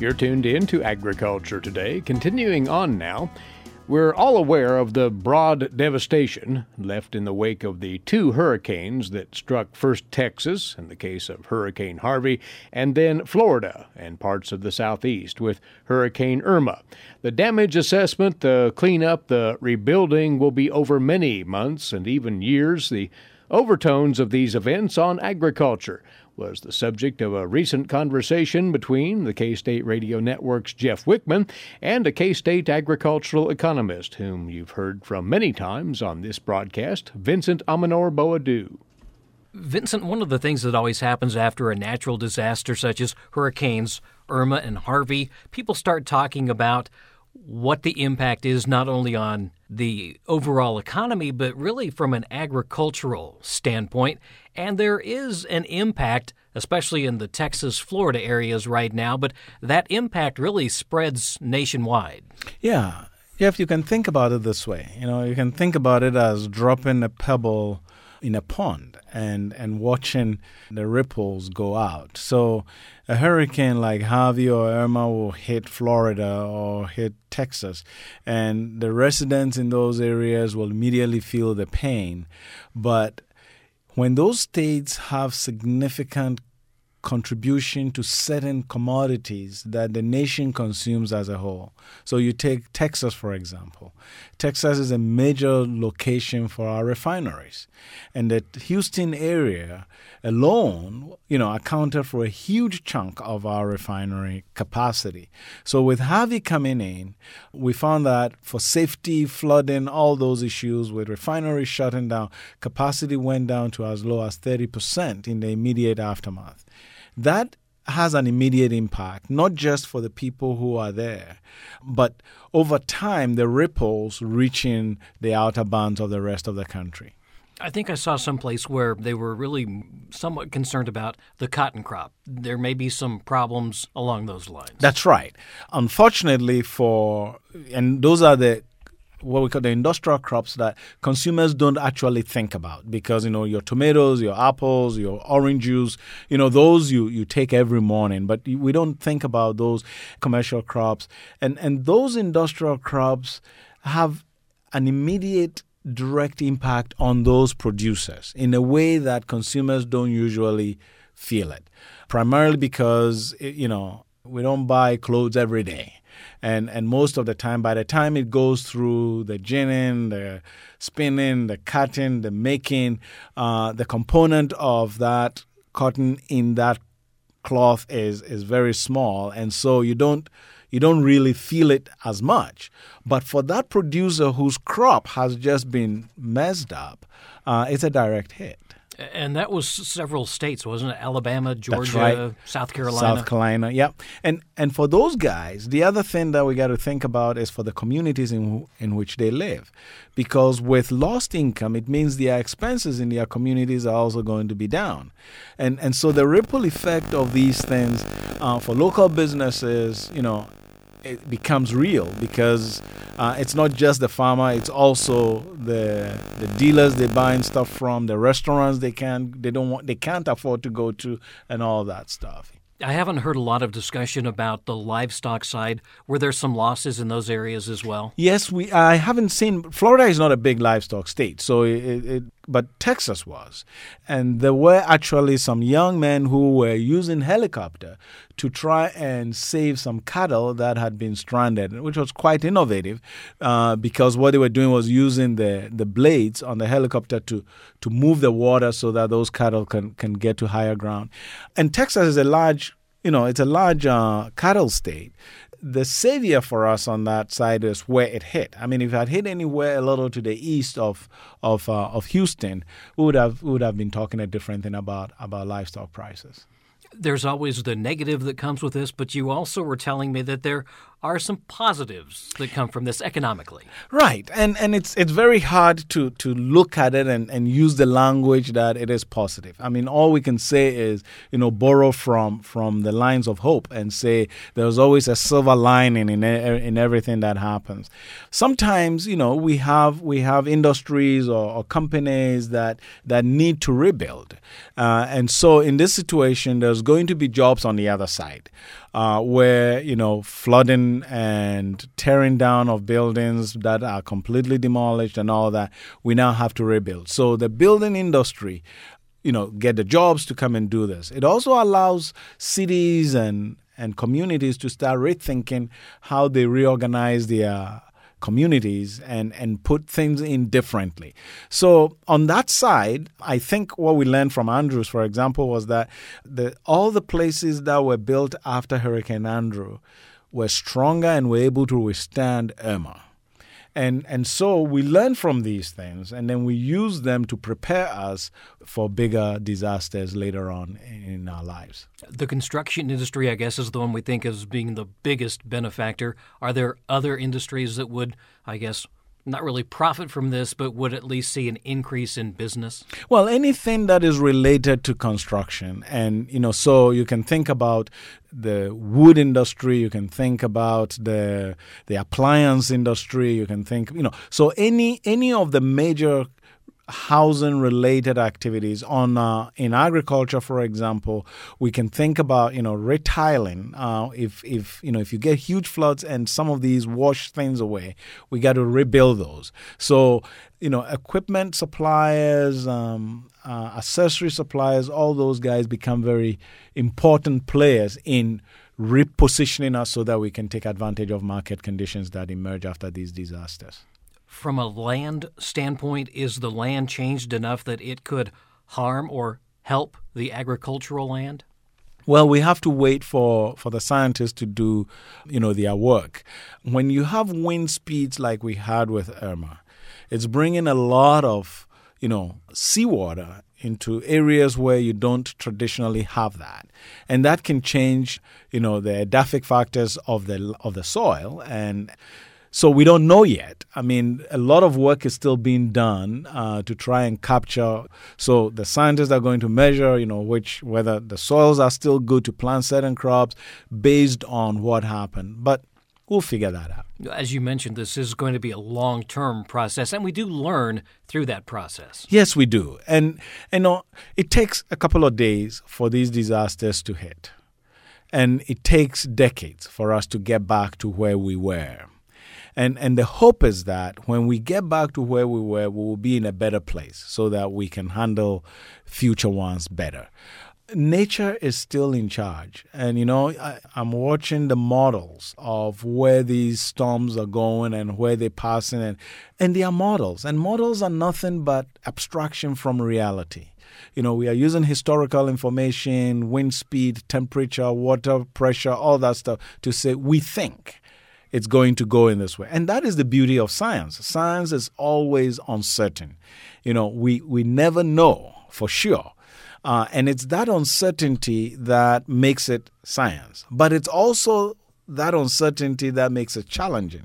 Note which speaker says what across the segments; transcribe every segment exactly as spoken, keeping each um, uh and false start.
Speaker 1: You're tuned in to Agriculture Today. Continuing on now, we're all aware of the broad devastation left in the wake of the two hurricanes that struck first Texas, in the case of Hurricane Harvey, and then Florida and parts of the southeast with Hurricane Irma. The damage assessment, the cleanup, the rebuilding will be over many months and even years. The overtones of these events on agriculture was the subject of a recent conversation between the K-State Radio Network's Jeff Wickman and a K-State agricultural economist whom you've heard from many times on this broadcast, Vincent Amanor-Boadu.
Speaker 2: Vincent, one of the things that always happens after a natural disaster such as hurricanes Irma and Harvey, people start talking about what the impact is not only on the overall economy, but really from an agricultural standpoint. And there is an impact, especially in the Texas, Florida areas right now, but that impact really spreads nationwide.
Speaker 3: Yeah. Jeff, you can think about it this way. You know, you can think about it as dropping a pebble in a pond and, and watching the ripples go out. So a hurricane like Harvey or Irma will hit Florida or hit Texas, and the residents in those areas will immediately feel the pain. But when those states have significant contribution to certain commodities that the nation consumes as a whole. So you take Texas, for example. Texas is a major location for our refineries. And the Houston area alone, you know, accounted for a huge chunk of our refinery capacity. So with Harvey coming in, we found that for safety, flooding, all those issues with refineries shutting down, capacity went down to as low as thirty percent in the immediate aftermath. That has an immediate impact, not just for the people who are there, but over time, the ripples reaching the outer bounds of the rest of the country.
Speaker 2: I think I saw someplace where they were really somewhat concerned about the cotton crop. There may be some problems along those lines.
Speaker 3: That's right. Unfortunately for, and those are the what we call the industrial crops that consumers don't actually think about because, you know, your tomatoes, your apples, your orange juice, you know, those you, you take every morning. But we don't think about those commercial crops. And, and those industrial crops have an immediate direct impact on those producers in a way that consumers don't usually feel it, primarily because, you know, we don't buy clothes every day. And and most of the time, by the time it goes through the ginning, the spinning, the cutting, the making, uh, the component of that cotton in that cloth is is very small, and so you don't you don't really feel it as much. But for that producer whose crop has just been messed up, uh, it's a direct hit.
Speaker 2: And that was several states, wasn't it? Alabama, Georgia,
Speaker 3: right.
Speaker 2: South Carolina.
Speaker 3: South Carolina, yeah. And and for those guys, the other thing that we got to think about is for the communities in in which they live. Because with lost income, it means their expenses in their communities are also going to be down. And and so the ripple effect of these things uh, for local businesses, you know, it becomes real because uh, it's not just the farmer; it's also the the dealers they're buying stuff from, the restaurants they can they don't want they can't afford to go to, and all that stuff.
Speaker 2: I haven't heard a lot of discussion about the livestock side. Were there some losses in those areas as well?
Speaker 3: Yes, we. I haven't seen. Florida is not a big livestock state, so it, it, but Texas was, and there were actually some young men who were using helicopter to try and save some cattle that had been stranded, which was quite innovative, uh, because what they were doing was using the the blades on the helicopter to to move the water so that those cattle can can get to higher ground. And Texas is a large. You know, it's a large uh, cattle state. The savior for us on that side is where it hit. I mean, if it had hit anywhere a little to the east of of uh, of Houston, we would have we would have been talking a different thing about about livestock prices.
Speaker 2: There's always the negative that comes with this, but you also were telling me that there are some positives that come from this economically.
Speaker 3: Right. And and it's it's very hard to, to look at it and, and use the language that it is positive. I mean, all we can say is, you know, borrow from from the lines of hope and say there's always a silver lining in in everything that happens. Sometimes, you know, we have we have industries or, or companies that that need to rebuild. Uh, and so in this situation, there's going to be jobs on the other side. uh, where, you know, flooding and tearing down of buildings that are completely demolished and all that, we now have to rebuild. So the building industry, you know, get the jobs to come and do this. It also allows cities and, and communities to start rethinking how they reorganize their communities and, and put things in differently. So on that side, I think what we learned from Andrews, for example, was that the, all the places that were built after Hurricane Andrew were stronger and were able to withstand Irma. And and so we learn from these things, and then we use them to prepare us for bigger disasters later on in our lives.
Speaker 2: The construction industry, I guess, is the one we think as being the biggest benefactor. Are there other industries that would, I guess, not really profit from this, but would at least see an increase in business?
Speaker 3: Well, anything that is related to construction. And, you know, so you can think about the wood industry, you can think about the the appliance industry, you can think, you know, so any any of the major housing-related activities on uh, in agriculture, for example, we can think about, you know, retiling. Uh, if if you know if you get huge floods and some of these wash things away, we got to rebuild those. So, you know, equipment suppliers, um, uh, accessory suppliers, all those guys become very important players in repositioning us so that we can take advantage of market conditions that emerge after these disasters.
Speaker 2: From a land standpoint, is the land changed enough that it could harm or help the agricultural land?
Speaker 3: Well, we have to wait for, for the scientists to do, you know, their work. When you have wind speeds like we had with Irma, it's bringing a lot of, you know, seawater into areas where you don't traditionally have that. And that can change, you know, the edaphic factors of the of the soil. And so we don't know yet. I mean, a lot of work is still being done uh, to try and capture. So the scientists are going to measure, you know, which whether the soils are still good to plant certain crops based on what happened. But we'll figure that out.
Speaker 2: As you mentioned, this is going to be a long-term process, and we do learn through that process.
Speaker 3: Yes, we do. And, you know, it takes a couple of days for these disasters to hit. And it takes decades for us to get back to where we were. And and the hope is that when we get back to where we were, we will be in a better place so that we can handle future ones better. Nature is still in charge. And, you know, I, I'm watching the models of where these storms are going and where they're passing. And, and they are models. And models are nothing but abstraction from reality. You know, we are using historical information, wind speed, temperature, water pressure, all that stuff to say we think it's going to go in this way. And that is the beauty of science. Science is always uncertain. You know, we, we never know for sure. Uh, and it's that uncertainty that makes it science. But it's also that uncertainty that makes it challenging.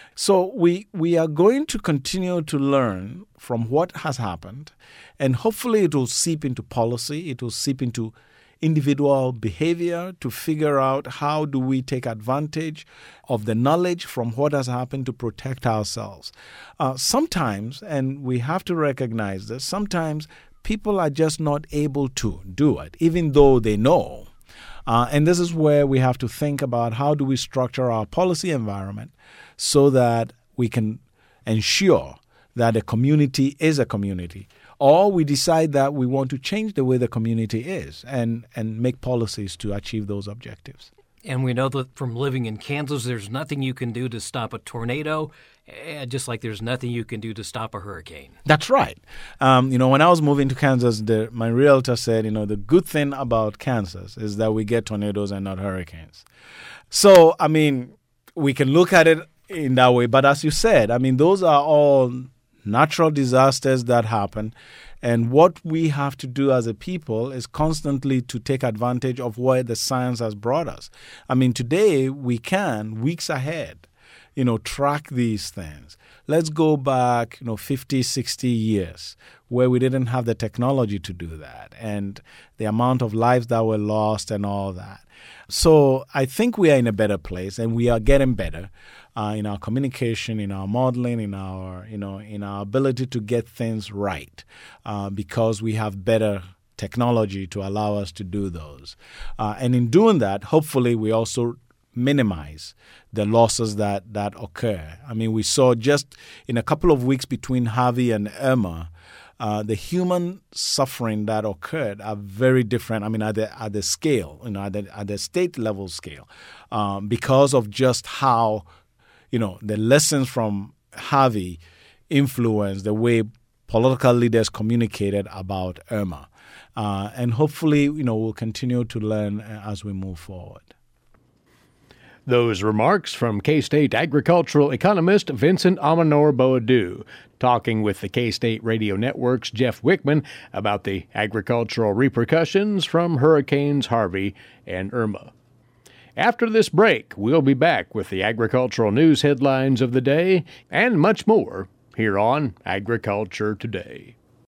Speaker 3: So we we are going to continue to learn from what has happened. And hopefully it will seep into policy. It will seep into individual behavior to figure out how do we take advantage of the knowledge from what has happened to protect ourselves. Uh, sometimes, and we have to recognize this, sometimes people are just not able to do it, even though they know. Uh, and this is where we have to think about how do we structure our policy environment so that we can ensure that a community is a community. Or we decide that we want to change the way the community is and, and make policies to achieve those objectives.
Speaker 2: And we know that from living in Kansas, there's nothing you can do to stop a tornado, just like there's nothing you can do to stop a hurricane.
Speaker 3: That's right. Um, you know, when I was moving to Kansas, the, my realtor said, you know, the good thing about Kansas is that we get tornadoes and not hurricanes. So, I mean, we can look at it in that way. But as you said, I mean, those are all natural disasters that happen. And what we have to do as a people is constantly to take advantage of where the science has brought us. I mean, today we can, weeks ahead, you know, track these things. Let's go back, you know, fifty, sixty years where we didn't have the technology to do that and the amount of lives that were lost and all that. So I think we are in a better place and we are getting better uh, in our communication, in our modeling, in our, you know, in our ability to get things right uh, because we have better technology to allow us to do those. Uh, and in doing that, hopefully we also minimize the losses that, that occur. I mean, we saw just in a couple of weeks between Harvey and Irma, uh, the human suffering that occurred are very different. I mean, at the at the scale, you know, at the, at the state level scale, um, because of just how, you know, the lessons from Harvey influenced the way political leaders communicated about Irma. Uh, and hopefully, you know, we'll continue to learn as we move forward.
Speaker 1: Those remarks from K-State agricultural economist Vincent Amanor Boadu, talking with the K-State Radio Network's Jeff Wickman about the agricultural repercussions from Hurricanes Harvey and Irma. After this break, we'll be back with the agricultural news headlines of the day and much more here on Agriculture Today.